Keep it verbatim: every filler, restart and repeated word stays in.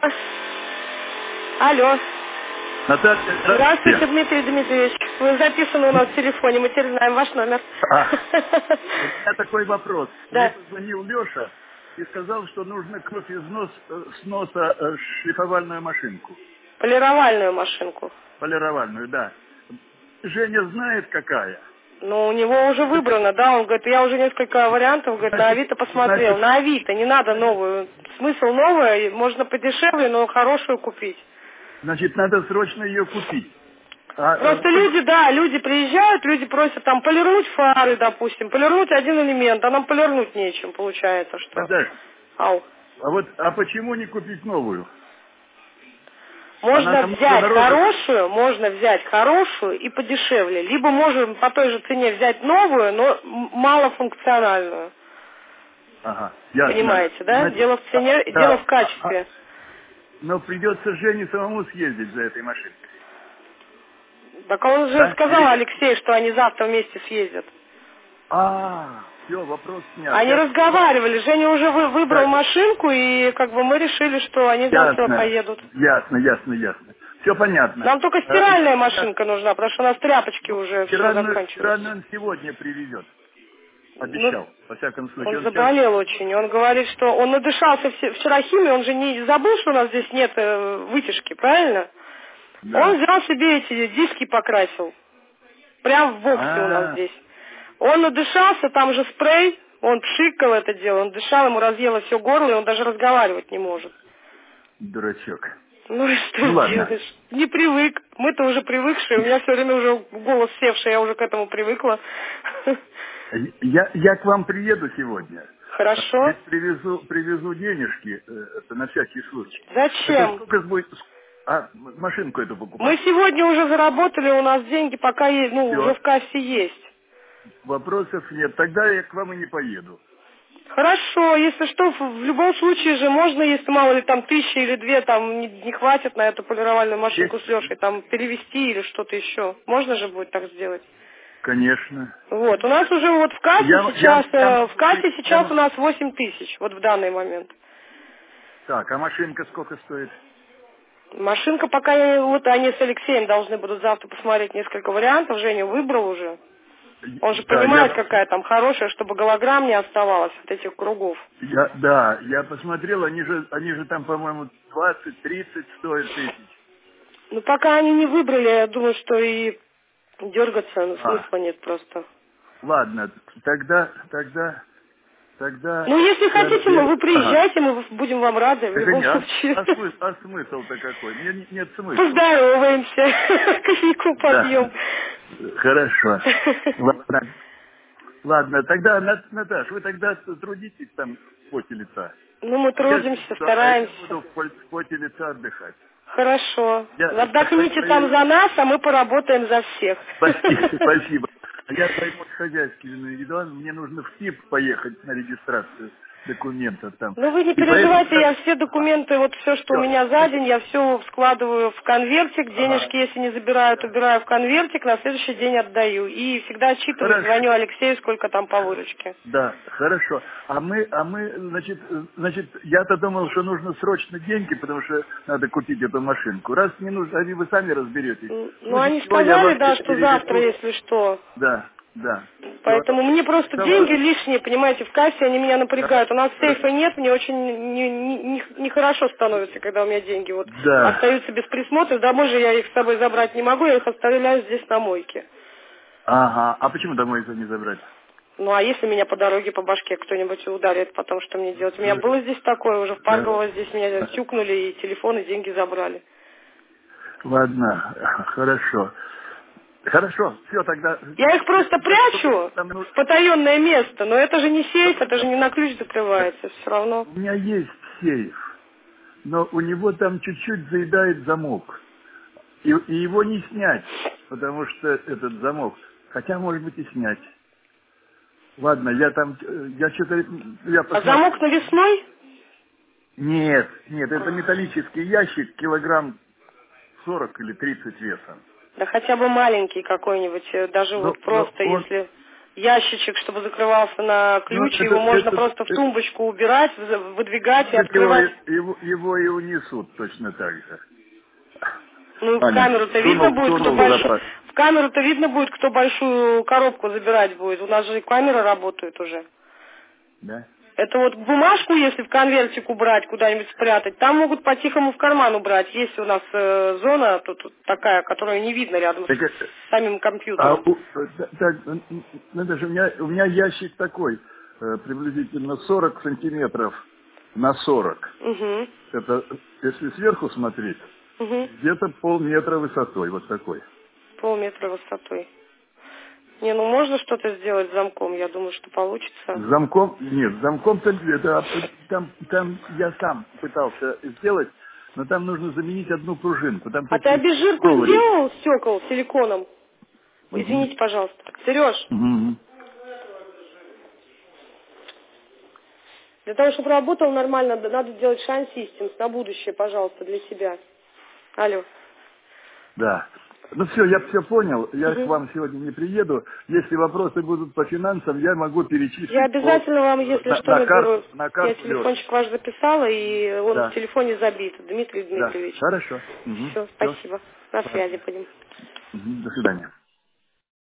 Алло. Наталья, здравствуйте. Здравствуйте, Дмитрий Дмитриевич. Вы записаны у нас в телефоне, мы теперь знаем ваш номер. А, у меня такой вопрос. Мне Да. позвонил Леша и сказал, что нужно кровь из нос, э, с носа э, шлифовальную машинку. Полировальную машинку. Полировальную, да. Женя знает, какая. Ну, у него уже выбрано, да, он говорит, я уже несколько вариантов, говорит, на Значит, Авито посмотрел. значит, На Авито, не надо новую. Смысл новая, можно подешевле, но хорошую купить. значит, надо срочно ее купить. А, э, Просто люди, да, люди приезжают, люди просят там полировать фары, допустим, полировать один элемент, а нам полировать нечем, получается, что. подожди. Ау. А вот, а почему не купить новую? Она Можно намного взять дороже. хорошую, можно взять хорошую и подешевле. Либо можем по той же цене взять новую, но м- малофункциональную. Ага, ясно. Понимаете, да? Значит, Дело в а, цене, дело да, в а, а, качестве. но придется Жене самому съездить за этой машиной. Так он же Да? сказал Или... Алексей, что они завтра вместе съездят. А, все, вопрос снят. Они Я... разговаривали, Женя уже вы- выбрал Да, машинку, и как бы мы решили, что они завтра ясно, поедут. ясно, ясно, ясно. Все понятно. Нам только Э, стиральная я- машинка нужна, потому что у нас тряпочки ну, уже все стиральную, заканчиваются. стиральную он сегодня привезет. Ну, Обещал, во всяком случае. он Он сейчас... заболел очень. Он говорит, что он надышался все- вчера химией, он же не забыл, что у нас здесь нет э, вытяжки, правильно? Он Да. взял себе эти диски покрасил. Прям в боксе у нас А, здесь. Он надышался, там же спрей, он пшикал это дело, он дышал, ему разъело все горло, и он даже разговаривать не может. дурачок. Ну и что Ну ладно. делаешь? Не привык. Мы-то уже привыкшие, у меня все время уже голос севший, я уже к этому привыкла. Я, я к вам приеду сегодня. При- Хорошо. Привезу, привезу денежки, э, это на всякий случай. Это Зачем? сколько будет... А, машинку эту Мы покупать? сегодня уже заработали, у нас деньги пока есть, ну, уже Все, в кассе есть. вопросов нет. Тогда я к вам и не поеду. Хорошо, если что, в, в любом случае же можно, если мало ли там тысяча или две там не, не хватит на эту полировальную машинку с Есть? Лешей, там перевести или что-то еще. Можно же будет так сделать? Конечно. Вот, у нас уже вот в кассе Я, я, сейчас, я э, в могу... при- кассе Я сейчас у могу... нас восемь тысяч, вот в данный момент. Так, а машинка сколько стоит? Машинка пока, я- вот они с Алексеем должны будут завтра посмотреть несколько вариантов, Женя выбрал уже. Он же Да, понимает, я, какая там хорошая, чтобы голограмм не оставалось от этих кругов. я, да, я посмотрел, они же, они же там, по-моему, двадцать-тридцать стоят тысяч. Ну, пока они не выбрали, я думаю, что и дергаться ну, А, смысла нет просто. ладно, тогда, тогда, тогда, Ну, если я, хотите, мы, я- вы ага. приезжайте, мы будем вам рады в Это любом не, а, случае. а, смысл, а смысл-то какой? Мне не- нет смысла. Поздороваемся, кофейку попьем. Да, хорошо. Ладно, ладно, тогда, Нат- Наташ, вы тогда трудитесь там в поте лица. Ну, мы Я, трудимся, да, а я стараемся. буду в пол- в поте лица отдыхать. Хорошо. Я, я Отдохните там пойду, за нас, а мы поработаем за всех. спасибо, спасибо. Я займусь хозяйственными делами, мне нужно в ТИП поехать на регистрацию документов там. Ну, вы не И поэтому переживайте, я... я все документы, вот все, что у Все, меня за день, я все складываю в конвертик, ага, денежки, если не забирают, убираю в конвертик, на следующий день отдаю. И всегда отчитываюсь, хорошо. звоню Алексею, сколько там по выручке. Да, хорошо. А мы, а мы, значит, э, значит, я-то думал, что нужно срочно деньги, потому что надо купить эту машинку. Раз не нужно, они вы сами разберетесь. М, В Ну, случае они чего я сказали, вам да, что завтра, переведу. если что. Да, да. Все. Поэтому мне просто деньги лишние, понимаете, в кассе, они меня напрягают. У нас сейфа нет, мне очень не- не- не- нехорошо становится, когда у меня деньги вот Да. остаются без присмотра. Домой же я их с собой забрать не могу, я их оставляю здесь на мойке. Ага. А почему домой это не забрать? Ну, а если меня по дороге, по башке кто-нибудь ударит, потом что мне делать? У меня было здесь такое, уже в Да. Парково здесь меня тюкнули, и телефон, и деньги забрали. Ладно, хорошо. Хорошо, все тогда. Я их просто Я сколько прячу там ну- в потаенное место, но это же не сейф, это же не на ключ закрывается, все равно. У меня есть сейф, но у него там чуть-чуть заедает замок. И, и его не снять, потому что этот замок. Хотя, может быть, и снять. Ладно, я там, э, я что-то, я А замок посмотрю. навесной? Нет, нет, это металлический ящик, килограмм сорок или тридцать весом. Да хотя бы маленький какой-нибудь, э, даже Но, вот но просто он, если ящичек, чтобы закрывался на ключ, Ну, это, его можно это, просто в это, тумбочку убирать, выдвигать и так его, открывать. его, его и унесут точно так же. Ну, в Аня, камеру-то видно сунул, будет, кто сунул в большой... запас. В камеру-то видно будет, кто большую коробку забирать будет. У нас же и камеры работают уже. Да? Это вот бумажку, если в конвертик убрать, куда-нибудь спрятать, там могут по-тихому в карман убрать. Есть у нас э, зона тут, тут такая, которую не видно рядом Так, с это- самим а компьютером. у, да- так, ну, ну, это же у меня, у меня ящик такой, э, приблизительно сорок сантиметров на сорок. Угу. Это, если сверху смотреть, Угу. где-то полметра высотой, вот такой. Полметра высотой. Не, ну можно что-то сделать с замком, я думаю, что С получится. замком, нет, с замком-то это, там, там я сам пытался сделать, но там нужно заменить одну пружинку, там А ты такие обезжирку коврики. сделал стекол силиконом? Мгм. Извините, пожалуйста. Сереж, Мгм. для того, чтобы работал нормально, да, надо делать Shine Systems на будущее, пожалуйста, для себя. Алло. Да. Ну все, я все понял. Я к Угу. вам сегодня не приеду. Если вопросы будут по финансам, я могу Я перечислить по, обязательно вам, э, если на, что, на наберу. карту, на Я карту Леши. телефончик ваш записала, и он в Да, телефоне забит. Дмитрий да. Дмитриевич. Хорошо. Угу. Все, Все. спасибо. На связи будем. До свидания.